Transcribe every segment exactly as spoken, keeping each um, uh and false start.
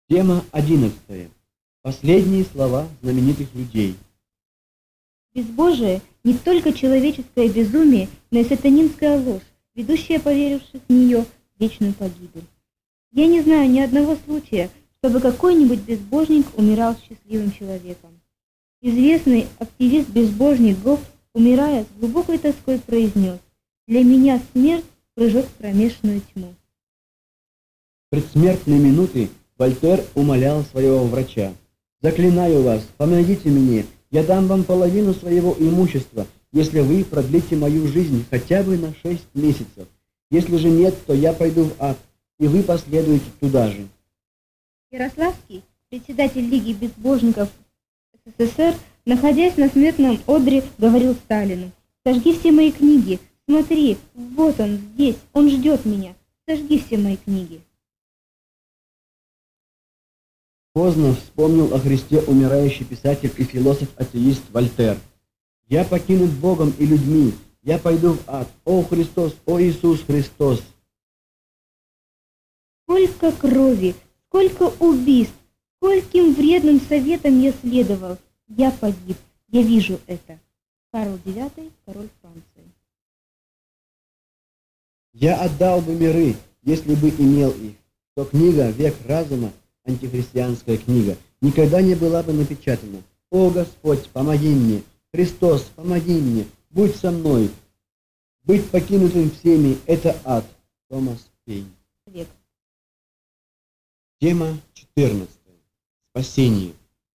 Тема одиннадцатая. Последние слова знаменитых людей. Безбожие не только человеческое безумие, но и сатанинская ложь, ведущая поверивших в нее в вечную погибель. Я не знаю ни одного случая, чтобы какой-нибудь безбожник умирал счастливым человеком. Известный активист-безбожник Гофф, умирая с глубокой тоской, произнес: «Для меня смерть – прыжок в кромешную тьму». В предсмертные минуты Вольтер умолял своего врача: «Заклинаю вас, помогите мне, я дам вам половину своего имущества, если вы продлите мою жизнь хотя бы на шесть месяцев. Если же нет, то я пойду в ад, и вы последуете туда же». Ярославский, председатель Лиги безбожников СССР, находясь на смертном одре, говорил Сталину: «Сожги все мои книги, смотри, вот он здесь, он ждет меня, сожги все мои книги». Поздно вспомнил о Христе умирающий писатель и философ-атеист Вольтер. «Я покинут Богом и людьми, я пойду в ад, о Христос, о Иисус Христос!» Сколько крови, сколько убийств, скольким вредным советам я следовал. Я погиб, я вижу это. Карл девятый, король Франции. «Я отдал бы миры, если бы имел их, то книга «Век разума», антихристианская книга, никогда не была бы напечатана. О Господь, помоги мне! Христос, помоги мне! Будь со мной! Быть покинутым всеми – это ад». Томас Пейн. Тема четырнадцатая. Спасение.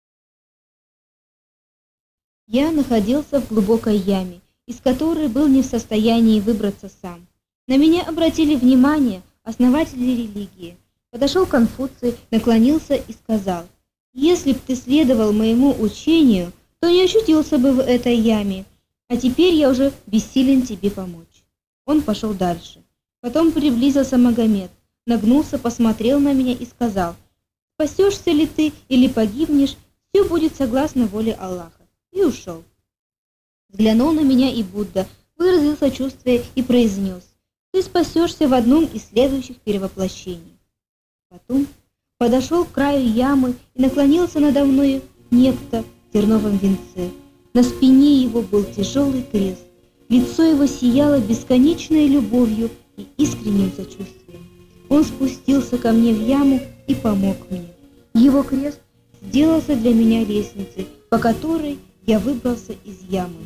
Я находился в глубокой яме, из которой был не в состоянии выбраться сам. На меня обратили внимание основатели религии. Подошел Конфуций, наклонился и сказал: «Если б ты следовал моему учению, то не очутился бы в этой яме, а теперь я уже бессилен тебе помочь». Он пошел дальше. Потом приблизился Магомед, нагнулся, посмотрел на меня и сказал: «Спасешься ли ты или погибнешь, все будет согласно воле Аллаха», и ушел. Взглянул на меня и Будда, выразил сочувствие и произнес: «Ты спасешься в одном из следующих перевоплощений». Потом подошел к краю ямы и наклонился надо мною некто в терновом венце. На спине его был тяжелый крест, лицо его сияло бесконечной любовью и искренним сочувствием. Он спустился ко мне в яму и помог мне. Его крест сделался для меня лестницей, по которой я выбрался из ямы.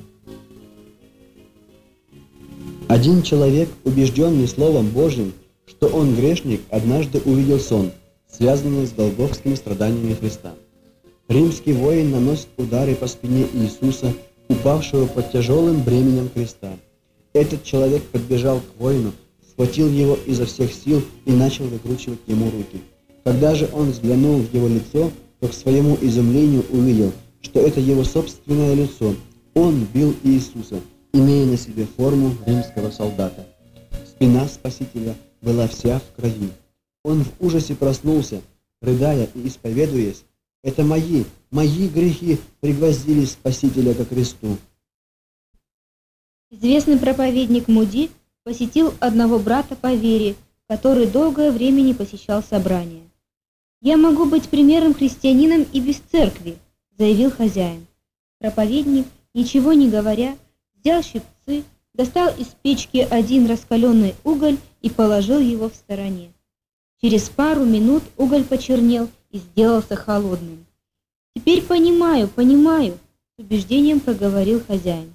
Один человек, убежденный Словом Божьим, что он грешник, однажды увидел сон, связанный с голгофскими страданиями Христа. Римский воин наносит удары по спине Иисуса, упавшего под тяжелым бременем креста. Этот человек подбежал к воину, схватил его изо всех сил и начал выкручивать ему руки. Когда же он взглянул в его лицо, то к своему изумлению увидел, что это его собственное лицо. Он бил Иисуса, имея на себе форму римского солдата. Спина Спасителя была вся в крови. Он в ужасе проснулся, рыдая и исповедуясь: «Это мои, мои грехи пригвоздили Спасителя ко кресту». Известный проповедник Муди посетил одного брата по вере, который долгое время не посещал собрания. «Я могу быть примером христианином и без церкви», — заявил хозяин. Проповедник, ничего не говоря, взял щипцы, достал из печки один раскаленный уголь и положил его в стороне. Через пару минут уголь почернел и сделался холодным. «Теперь понимаю, понимаю», — с убеждением проговорил хозяин.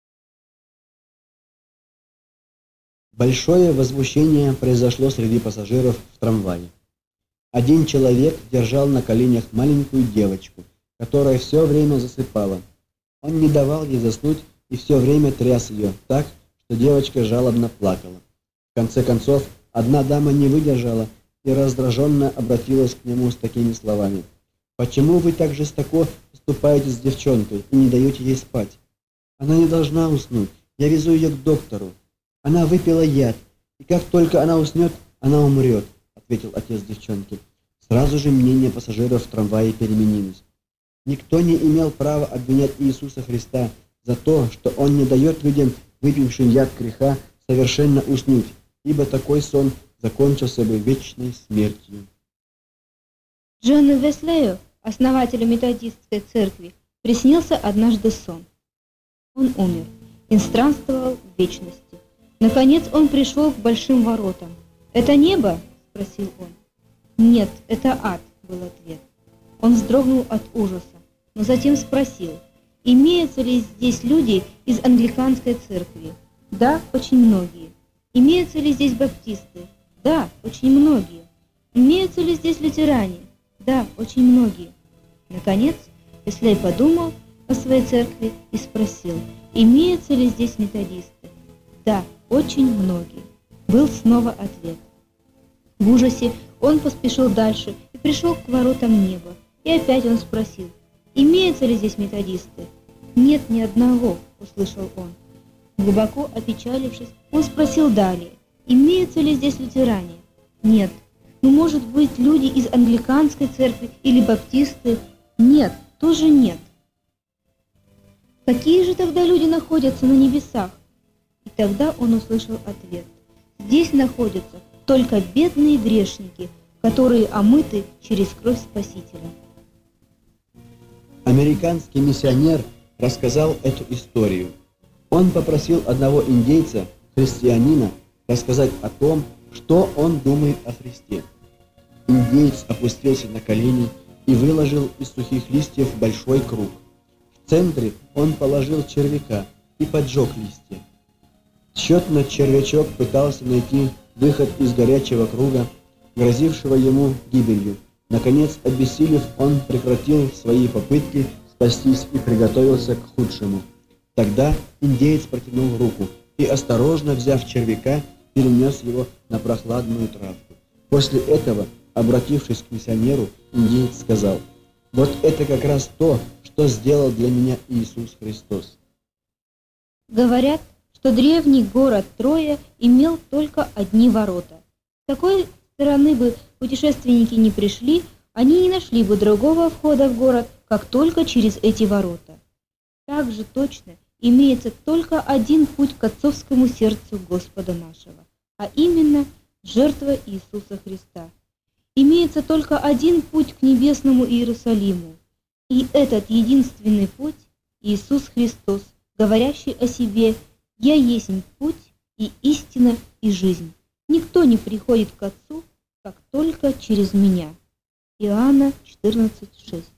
Большое возмущение произошло среди пассажиров в трамвае. Один человек держал на коленях маленькую девочку, которая все время засыпала. Он не давал ей заснуть и все время тряс ее так, что девочка жалобно плакала. В конце концов, одна дама не выдержала и раздраженно обратилась к нему с такими словами: «Почему вы так жестоко поступаете с девчонкой и не даете ей спать? Она не должна уснуть, я везу ее к доктору. Она выпила яд, и как только она уснет, она умрет», — ответил отец девчонки. Сразу же мнение пассажиров в трамвае переменилось. Никто не имел права обвинять Иисуса Христа за то, что Он не дает людям, выпившим яд греха, совершенно уснуть, ибо такой сон закончился бы вечной смертью. Джону Веслею, основателю методистской церкви, приснился однажды сон. Он умер и странствовал в вечности. Наконец он пришел к большим воротам. «Это небо?» – спросил он. «Нет, это ад», – был ответ. Он вздрогнул от ужаса, но затем спросил, имеются ли здесь люди из англиканской церкви? Да, очень многие. Имеются ли здесь баптисты? Да, очень многие. Имеются ли здесь лютеране? Да, очень многие. Наконец, Веслей подумал о своей церкви и спросил, имеются ли здесь методисты? Да, очень многие. Был снова ответ. В ужасе он поспешил дальше и пришел к воротам неба. И опять он спросил, имеются ли здесь методисты? Нет ни одного, услышал он. Глубоко опечалившись, он спросил далее, имеются ли здесь лютеране? Нет. Ну, может быть, люди из англиканской церкви или баптисты? Нет, тоже нет. Какие же тогда люди находятся на небесах? И тогда он услышал ответ. Здесь находятся только бедные грешники, которые омыты через кровь Спасителя. Американский миссионер рассказал эту историю. Он попросил одного индейца, христианина, рассказать о том, что он думает о Христе. Индеец опустился на колени и выложил из сухих листьев большой круг. В центре он положил червяка и поджег листья. Тщетно червячок пытался найти выход из горячего круга, грозившего ему гибелью. Наконец, обессилев, он прекратил свои попытки спастись и приготовился к худшему. Тогда индеец протянул руку и, осторожно взяв червяка, перенес его на прохладную травку. После этого, обратившись к миссионеру, индеец сказал: «Вот это как раз то, что сделал для меня Иисус Христос». Говорят, что древний город Троя имел только одни ворота. С какой стороны бы путешественники не пришли, они не нашли бы другого входа в город, как только через эти ворота. Так же точно имеется только один путь к отцовскому сердцу Господа нашего, а именно жертва Иисуса Христа. Имеется только один путь к небесному Иерусалиму, и этот единственный путь – Иисус Христос, говорящий о себе: «Я есть путь и истина и жизнь. Никто не приходит к Отцу, как только через меня». Иоанна четырнадцать шесть.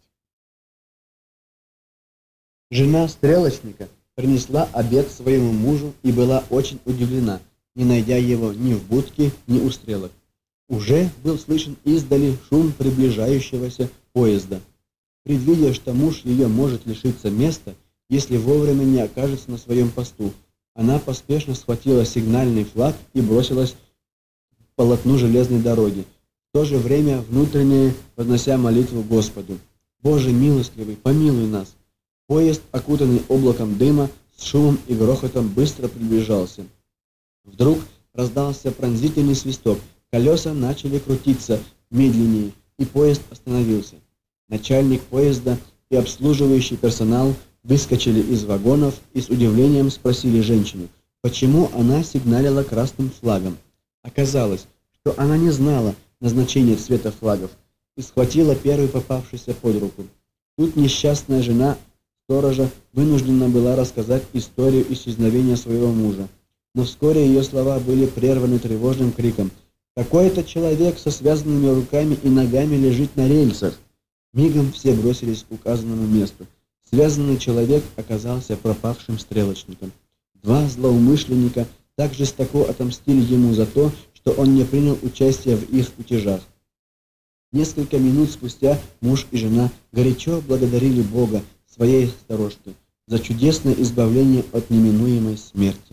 Жена стрелочника принесла обед своему мужу и была очень удивлена, не найдя его ни в будке, ни у стрелок. Уже был слышен издали шум приближающегося поезда. Предвидя, что муж ее может лишиться места, если вовремя не окажется на своем посту, она поспешно схватила сигнальный флаг и бросилась к полотну железной дороги, в то же время внутренне вознося молитву Господу: «Боже милостливый, помилуй нас!» Поезд, окутанный облаком дыма, с шумом и грохотом быстро приближался. Вдруг раздался пронзительный свисток, колеса начали крутиться медленнее, и поезд остановился. Начальник поезда и обслуживающий персонал выскочили из вагонов и с удивлением спросили женщину, почему она сигналила красным флагом. Оказалось, что она не знала назначения цвета флагов и схватила первый попавшийся под руку. Тут несчастная жена сторожа вынуждена была рассказать историю исчезновения своего мужа. Но вскоре ее слова были прерваны тревожным криком: «Какой-то человек со связанными руками и ногами лежит на рельсах!» Мигом все бросились к указанному месту. Связанный человек оказался пропавшим стрелочником. Два злоумышленника так жестоко отомстили ему за то, что он не принял участия в их кутежах. Несколько минут спустя муж и жена горячо благодарили Бога, своей сторожке, за чудесное избавление от неминуемой смерти.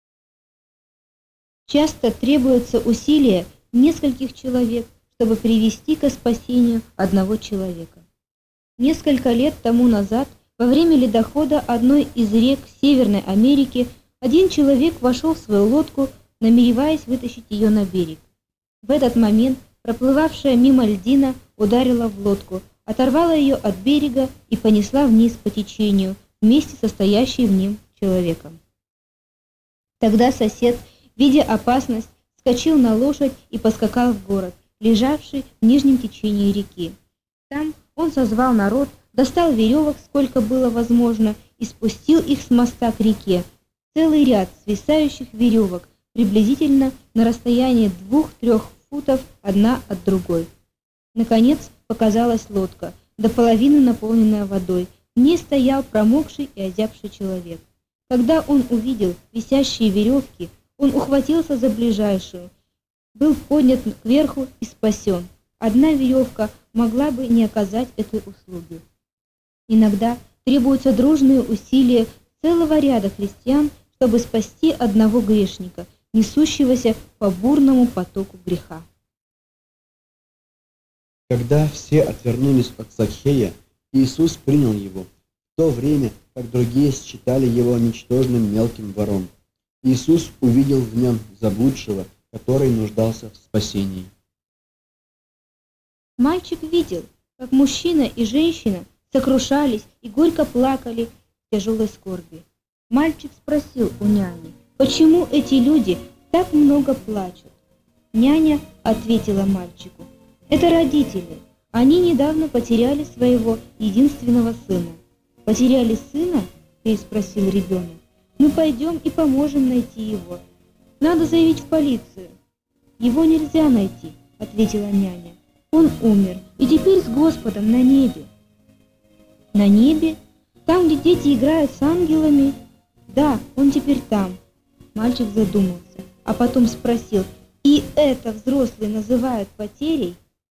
Часто требуется усилие нескольких человек, чтобы привести к спасению одного человека. Несколько лет тому назад, во время ледохода одной из рек Северной Америки, один человек вошел в свою лодку, намереваясь вытащить ее на берег. В этот момент проплывавшая мимо льдина ударила в лодку, оторвала ее от берега и понесла вниз по течению вместе со стоящим в нем человеком. Тогда сосед, видя опасность, вскочил на лошадь и поскакал в город, лежавший в нижнем течении реки. Там он созвал народ, достал веревок, сколько было возможно, и спустил их с моста к реке. Целый ряд свисающих веревок, приблизительно на расстоянии двух-трех футов одна от другой. Наконец показалась лодка, до половины наполненная водой. В ней стоял промокший и озябший человек. Когда он увидел висящие веревки, он ухватился за ближайшую, был поднят кверху и спасен. Одна веревка могла бы не оказать этой услуги. Иногда требуются дружные усилия целого ряда христиан, чтобы спасти одного грешника, несущегося по бурному потоку греха. Когда все отвернулись от Закхея, Иисус принял его, в то время как другие считали его ничтожным мелким вором. Иисус увидел в нем заблудшего, который нуждался в спасении. Мальчик видел, как мужчина и женщина сокрушались и горько плакали в тяжелой скорби. Мальчик спросил у няни, почему эти люди так много плачут. Няня ответила мальчику, это родители, они недавно потеряли своего единственного сына. Потеряли сына? Переспросил ребенок. Мы пойдем и поможем найти его. Надо заявить в полицию. Его нельзя найти, ответила няня. Он умер и теперь с Господом на небе. На небе? Там, где дети играют с ангелами? Да, он теперь там. Мальчик задумался, а потом спросил, и это взрослые называют потерей?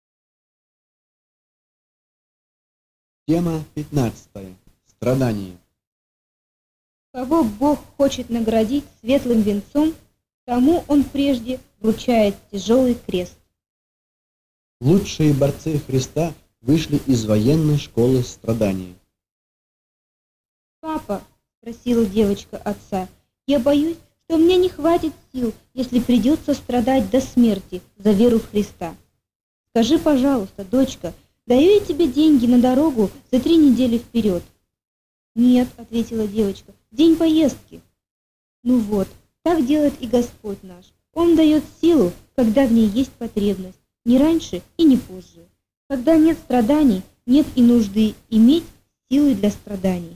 Тема пятнадцатая. Страдания. Кого Бог хочет наградить светлым венцом, тому он прежде вручает тяжелый крест. Лучшие борцы Христа вышли из военной школы страдания. «Папа», — спросила девочка отца, — «я боюсь, что мне не хватит сил, если придется страдать до смерти за веру в Христа. Скажи, пожалуйста, дочка, даю я тебе деньги на дорогу за три недели вперед?» «Нет», — ответила девочка, — «день поездки». «Ну вот, так делает и Господь наш. Он дает силу, когда в ней есть потребность, не раньше и не позже. Когда нет страданий, нет и нужды иметь силы для страданий».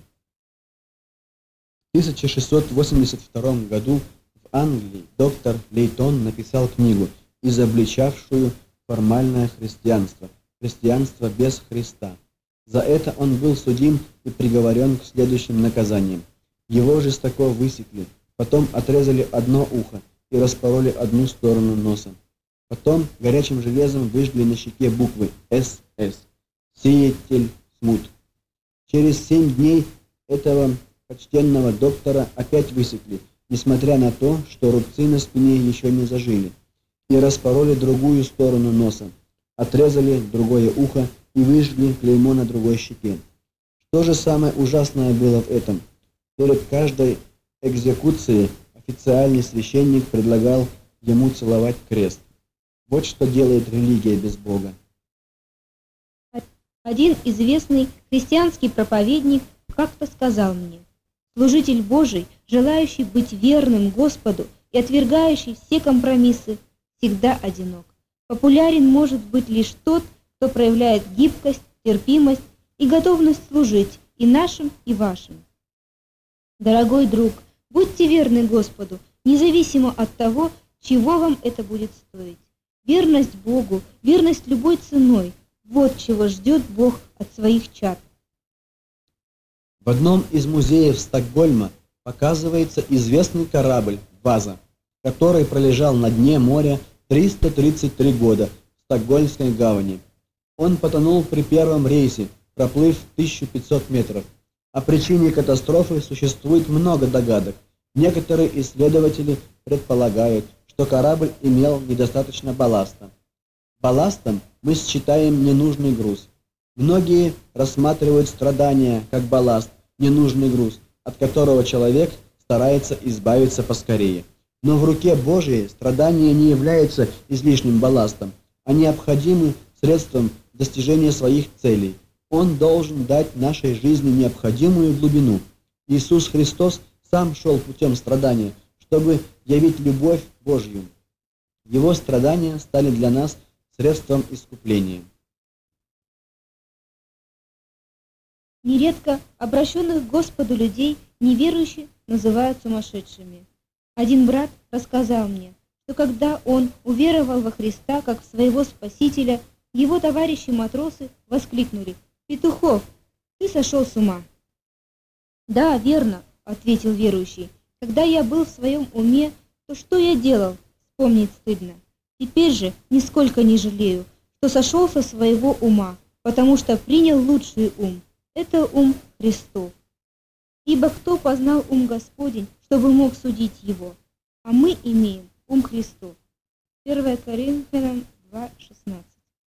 В тысяча шестьсот восемьдесят втором году в Англии доктор Лейтон написал книгу, изобличавшую формальное христианство, христианство без Христа. За это он был судим и приговорен к следующим наказаниям. Его жестоко высекли, потом отрезали одно ухо и распороли одну сторону носа. Потом горячим железом выжгли на щеке буквы «эс эс» – «Сеятель смут». Через семь дней этого почтенного доктора опять высекли, несмотря на то, что рубцы на спине еще не зажили, и распороли другую сторону носа, отрезали другое ухо и выжгли клеймо на другой щеке. Что же самое ужасное было в этом? Перед каждой экзекуцией официальный священник предлагал ему целовать крест. Вот что делает религия без Бога. Один известный христианский проповедник как-то сказал мне: служитель Божий, желающий быть верным Господу и отвергающий все компромиссы, всегда одинок. Популярен может быть лишь тот, кто проявляет гибкость, терпимость и готовность служить и нашим, и вашим. Дорогой друг, будьте верны Господу, независимо от того, чего вам это будет стоить. Верность Богу, верность любой ценой – вот чего ждет Бог от своих чад. В одном из музеев Стокгольма показывается известный корабль «Ваза», который пролежал на дне моря триста тридцать три года в Стокгольмской гавани. Он потонул при первом рейсе, проплыв тысячу пятьсот метров. О причине катастрофы существует много догадок. Некоторые исследователи предполагают, что корабль имел недостаточно балласта. Балластом мы считаем ненужный груз. Многие рассматривают страдания как балласт, ненужный груз, от которого человек старается избавиться поскорее. Но в руке Божией страдания не являются излишним балластом, а необходимым средством достижения своих целей. Он должен дать нашей жизни необходимую глубину. Иисус Христос сам шел путем страдания, чтобы явить любовь Божью. Его страдания стали для нас средством искупления. Нередко обращенных к Господу людей неверующие называют сумасшедшими. Один брат рассказал мне, что когда он уверовал во Христа как в своего Спасителя, его товарищи-матросы воскликнули: «Петухов, ты сошел с ума!» «Да, верно», — ответил верующий. «Когда я был в своем уме, то что я делал? Вспомнить стыдно. Теперь же нисколько не жалею, что сошел со своего ума, потому что принял лучший ум. Это ум Христов. Ибо кто познал ум Господень, чтобы мог судить его? А мы имеем ум Христов». первое Коринфянам два шестнадцать.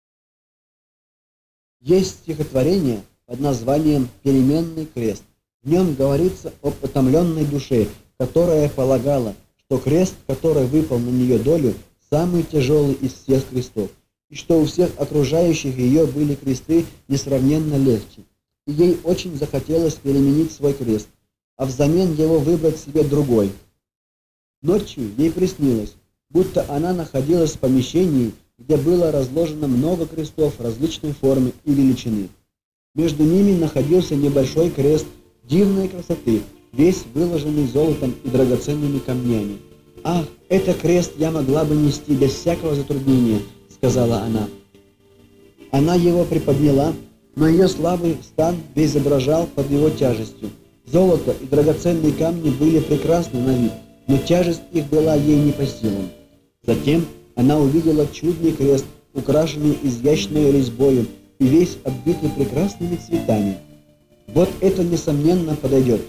Есть стихотворение под названием «Переменный крест». В нем говорится об утомленной душе, которая полагала, что крест, который выпал на нее долю, самый тяжелый из всех крестов, и что у всех окружающих ее были кресты несравненно легче. И ей очень захотелось переменить свой крест, а взамен его выбрать себе другой. Ночью ей приснилось, будто она находилась в помещении, где было разложено много крестов различной формы и величины. Между ними находился небольшой крест дивной красоты, весь выложенный золотом и драгоценными камнями. «Ах, это крест я могла бы нести без всякого затруднения», — сказала она. Она его приподняла, но ее слабый стан весь дрожал под его тяжестью. Золото и драгоценные камни были прекрасны на вид, но тяжесть их была ей не по силам. Затем она увидела чудный крест, украшенный изящной резьбою и весь обвитый прекрасными цветами. «Вот это, несомненно, подойдет».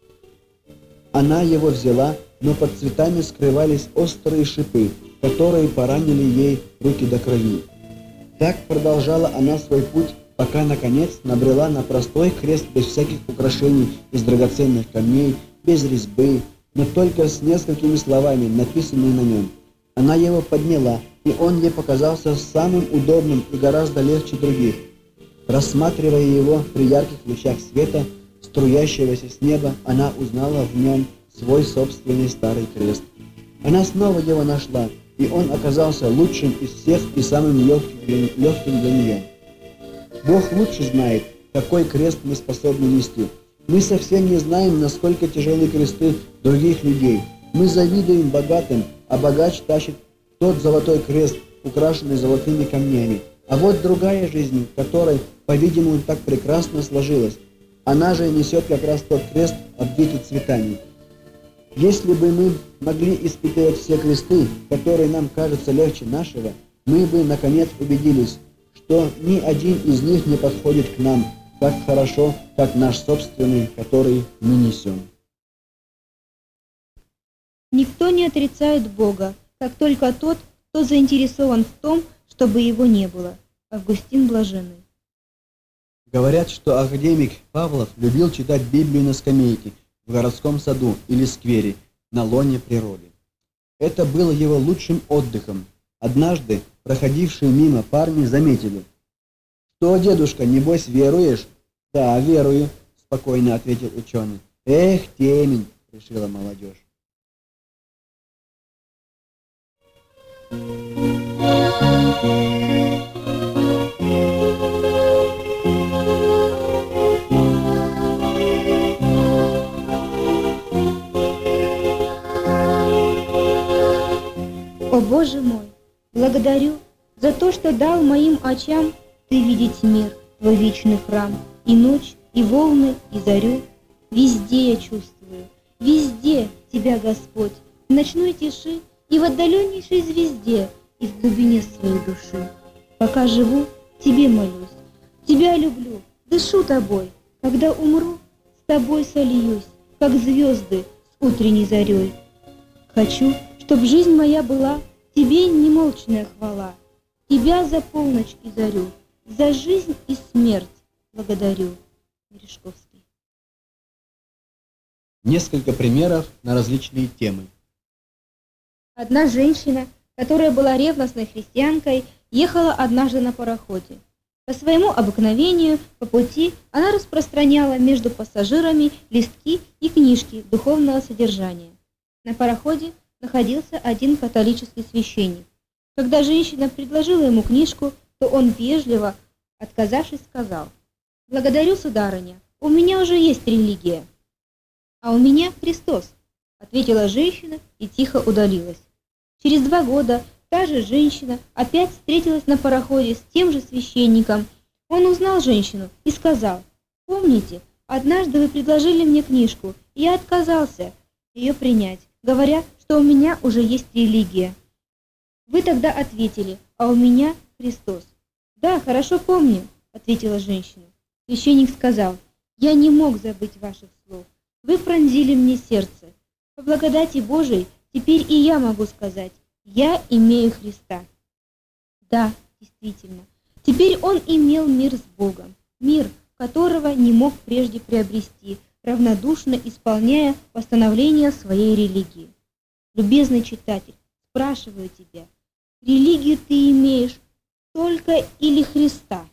Она его взяла, но под цветами скрывались острые шипы, которые поранили ей руки до крови. Так продолжала она свой путь, пока, наконец, набрела на простой крест без всяких украшений из драгоценных камней, без резьбы, но только с несколькими словами, написанными на нем. Она его подняла, и он ей показался самым удобным и гораздо легче других. Рассматривая его при ярких лучах света, струящегося с неба, она узнала в нем свой собственный старый крест. Она снова его нашла, и он оказался лучшим из всех и самым легким для, легким для нее. Бог лучше знает, какой крест мы способны нести. Мы совсем не знаем, насколько тяжелы кресты других людей. Мы завидуем богатым, а богач тащит тот золотой крест, украшенный золотыми камнями. А вот другая жизнь, которой, по-видимому, так прекрасно сложилась. Она же несет как раз тот крест, обвитый цветами. Если бы мы могли испытывать все кресты, которые нам кажутся легче нашего, мы бы, наконец, убедились, что ни один из них не подходит к нам так хорошо, как наш собственный, который мы несем. Никто не отрицает Бога, как только тот, кто заинтересован в том, чтобы его не было. Августин Блаженный. Говорят, что академик Павлов любил читать Библию на скамейке в городском саду или сквере на лоне природы. Это было его лучшим отдыхом. Однажды проходившие мимо парни заметили: «Что, дедушка, небось веруешь?» «Да, верую», — спокойно ответил ученый. «Эх, темень», — решила молодежь. О Боже мой, благодарю за то, что дал моим очам Ты видеть мир, Твой вечный храм, и ночь, и волны, и зарю. Везде я чувствую, везде Тебя, Господь, в ночной тиши и в отдаленнейшей звезде, и в глубине своей души. Пока живу, Тебе молюсь, Тебя люблю, дышу Тобой. Когда умру, с Тобой сольюсь, как звезды с утренней зарей. Хочу, чтоб жизнь моя была Тебе немолчная хвала. Тебя за полночь и зарю, за жизнь и смерть благодарю. Мережковский. Несколько примеров на различные темы. Одна женщина, которая была ревностной христианкой, ехала однажды на пароходе. По своему обыкновению, по пути она распространяла между пассажирами листки и книжки духовного содержания. На пароходе находился один католический священник. Когда женщина предложила ему книжку, то он вежливо, отказавшись, сказал: «Благодарю, сударыня, У меня уже есть религия». «А у меня Христос», — ответила женщина и тихо удалилась. Через два года та же женщина опять встретилась на пароходе с тем же священником. Он узнал женщину и сказал: «Помните, однажды вы предложили мне книжку, и я отказался ее принять, говоря, что у меня уже есть религия. Вы тогда ответили: а у меня Христос». «Да, хорошо помню», — ответила женщина. Священник сказал: «Я не мог забыть ваших слов. Вы пронзили мне сердце. По благодати Божией теперь и я могу сказать: я имею Христа». Да, действительно, теперь он имел мир с Богом, мир, которого не мог прежде приобрести, равнодушно исполняя постановления своей религии. Любезный читатель, спрашиваю тебя, религию ты имеешь только или Христа?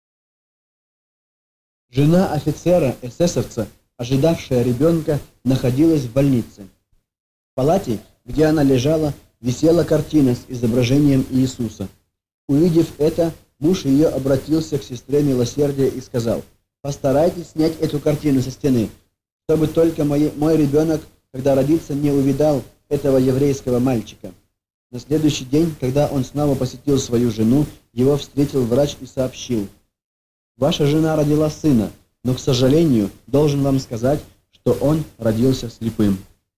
Жена офицера эсэсовца, ожидавшая ребенка, находилась в больнице. В палате, где она лежала, висела картина с изображением Иисуса. Увидев это, муж ее обратился к сестре милосердия и сказал: «Постарайтесь снять эту картину со стены, чтобы только мой, мой ребенок, когда родится, не увидал этого еврейского мальчика». На следующий день, когда он снова посетил свою жену, его встретил врач и сообщил: «Ваша жена родила сына, но, к сожалению, должен вам сказать, что он родился слепым».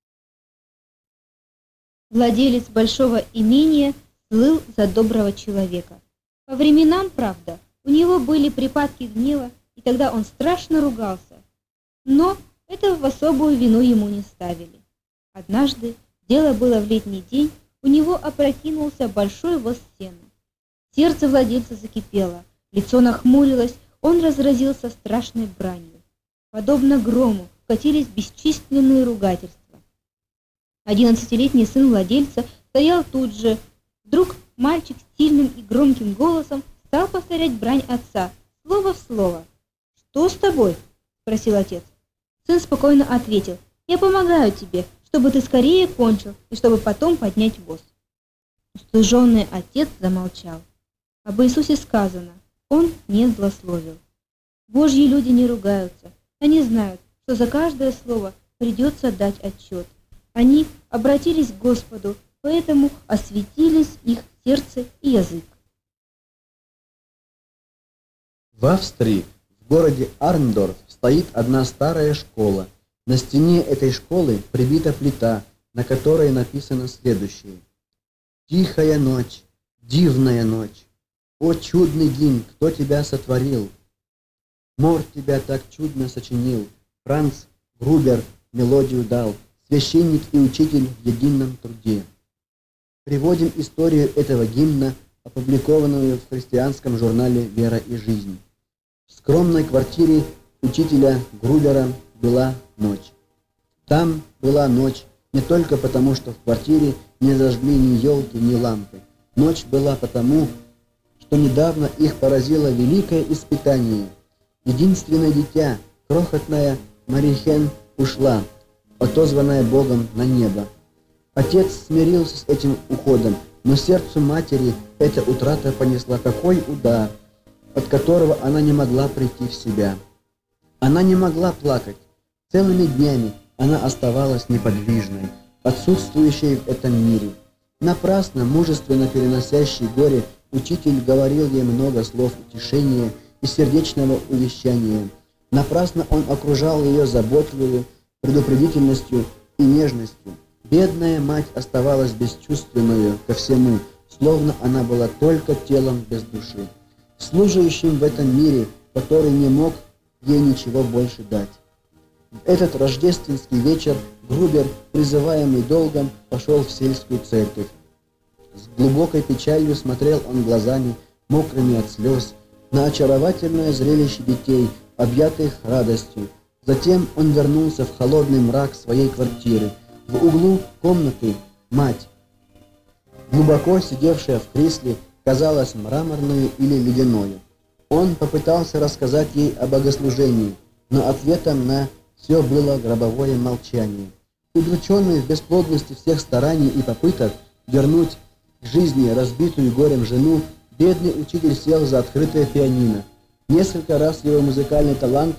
Владелец большого имения слыл за доброго человека. По временам, правда, у него были припадки гнева, и тогда он страшно ругался. Но этого в особую вину ему не ставили. Однажды, дело было в летний день, у него опрокинулся большой воз сена. Сердце владельца закипело, лицо нахмурилось, он разразился страшной бранью. Подобно грому катились бесчисленные ругательства. Одиннадцатилетний сын владельца стоял тут же. Вдруг мальчик сильным и громким голосом стал повторять брань отца, слово в слово. «Что с тобой?» – спросил отец. Сын спокойно ответил: «Я помогаю тебе, чтобы ты скорее кончил и чтобы потом поднять воз». Устыженный отец замолчал. Об Иисусе сказано: Он не злословил. Божьи люди не ругаются. Они знают, что за каждое слово придется дать отчет. Они обратились к Господу, поэтому осветились их сердце и язык. В Австрии, в городе Арндорф, стоит одна старая школа. На стене этой школы прибита плита, на которой написано следующее: «Тихая ночь, дивная ночь, о чудный гимн, кто тебя сотворил? Мор тебя так чудно сочинил, Франц Грубер мелодию дал, священник и учитель в едином труде». Приводим историю этого гимна, опубликованную в христианском журнале «Вера и жизнь». В скромной квартире учителя Грубера была ночь. Там была ночь не только потому, что в квартире не зажгли ни елки, ни лампы. Ночь была потому, что недавно их поразило великое испытание. Единственное дитя, крохотная Марихен, ушла, отозванная Богом на небо. Отец смирился с этим уходом, но сердцу матери эта утрата понесла такой удар, от которого она не могла прийти в себя. Она не могла плакать. Целыми днями она оставалась неподвижной, отсутствующей в этом мире. Напрасно, мужественно переносящий горе, учитель говорил ей много слов утешения и сердечного увещания. Напрасно он окружал ее заботливой предупредительностью и нежностью. Бедная мать оставалась бесчувственной ко всему, словно она была только телом без души, служащим в этом мире, который не мог ей ничего больше дать. В этот рождественский вечер Грубер, призываемый долгом, пошел в сельскую церковь. С глубокой печалью смотрел он глазами, мокрыми от слез, на очаровательное зрелище детей, объятых радостью. Затем он вернулся в холодный мрак своей квартиры. В углу комнаты мать, глубоко сидевшая в кресле, казалась мраморной или ледяной. Он попытался рассказать ей о богослужении, но ответом на все было гробовое молчание. Удрученный в бесплодности всех стараний и попыток вернуть к жизни разбитую горем жену, бедный учитель сел за открытое пианино. Несколько раз его музыкальный талант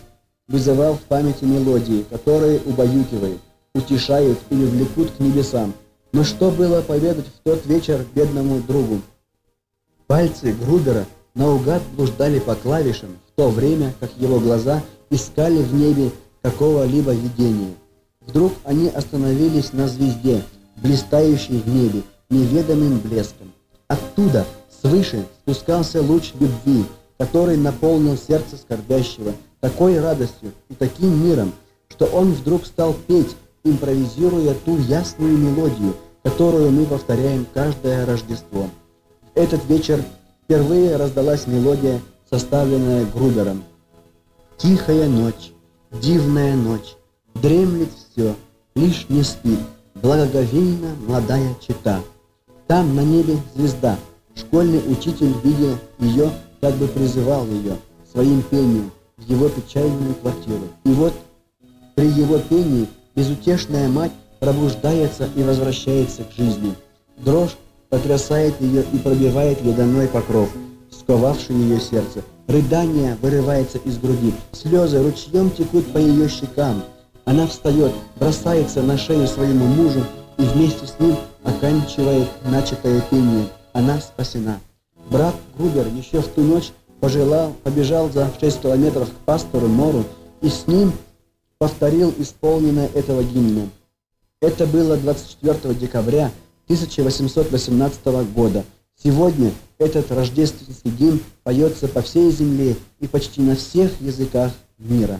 вызывал в памяти мелодии, которые убаюкивают, утешают или влекут к небесам. Но что было поведать в тот вечер бедному другу? Пальцы Грубера наугад блуждали по клавишам, в то время как его глаза искали в небе какого-либо видения. Вдруг они остановились на звезде, блистающей в небе неведомым блеском. Оттуда, свыше, спускался луч любви, который наполнил сердце скорбящего такой радостью и таким миром, что он вдруг стал петь, импровизируя ту ясную мелодию, которую мы повторяем каждое Рождество. В этот вечер впервые раздалась мелодия, составленная Грубером. «Тихая ночь, дивная ночь, дремлет все, лишь не спит, благоговейна молодая чета. Там на небе звезда, школьный учитель, видя ее, как бы призывал ее своим пением в его печальную квартиру. И вот при его пении безутешная мать пробуждается и возвращается к жизни. Дрожь потрясает ее и пробивает ледяной покров, сковавший ее сердце. Рыдание вырывается из груди, слезы ручьем текут по ее щекам. Она встает, бросается на шею своему мужу и вместе с ним оканчивает начатое пение. Она спасена. Брат Грубер еще в ту ночь пожелал, побежал за шесть километров к пастору Мору и с ним повторил исполненное этого гимна. Это было двадцать четвёртого декабря тысяча восемьсот восемнадцатого года. Сегодня этот рождественский гимн поется по всей земле и почти на всех языках мира.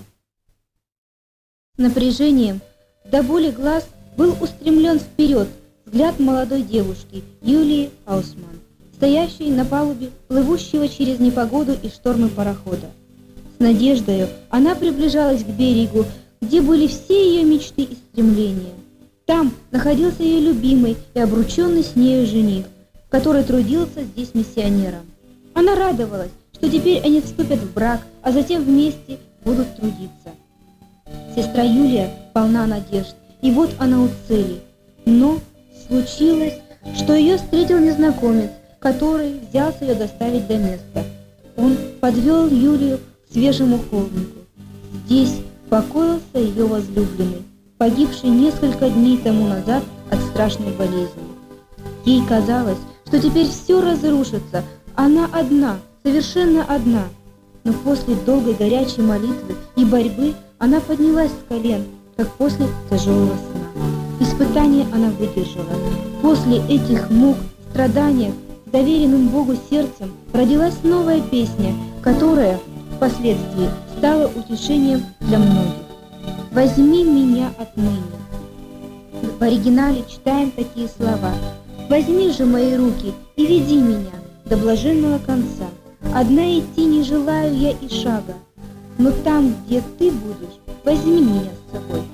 С напряжением до боли глаз был устремлен вперед взгляд молодой девушки Юлии Аусман, стоящей на палубе плывущего через непогоду и штормы парохода. С надеждою она приближалась к берегу, где были все ее мечты и стремления. Там находился ее любимый и обрученный с нею жених, который трудился здесь миссионером. Она радовалась, что теперь они вступят в брак, а затем вместе будут трудиться. Сестра Юлия полна надежд, и вот она у цели. Но случилось, что ее встретил незнакомец, который взялся ее доставить до места. Он подвел Юлию к свежему холмику. Здесь покоился ее возлюбленный, погибший несколько дней тому назад от страшной болезни. Ей казалось, что теперь все разрушится, она одна, совершенно одна. Но после долгой горячей молитвы и борьбы она поднялась с колен, как после тяжелого сна. Испытание она выдержала. После этих мук, страданий, доверенным Богу сердцем родилась новая песня, которая впоследствии стала утешением для многих. «Возьми меня отныне». В оригинале читаем такие слова: «Возьми же мои руки и веди меня до блаженного конца. Одна идти не желаю я и шага, но там, где ты будешь, возьми меня с собой».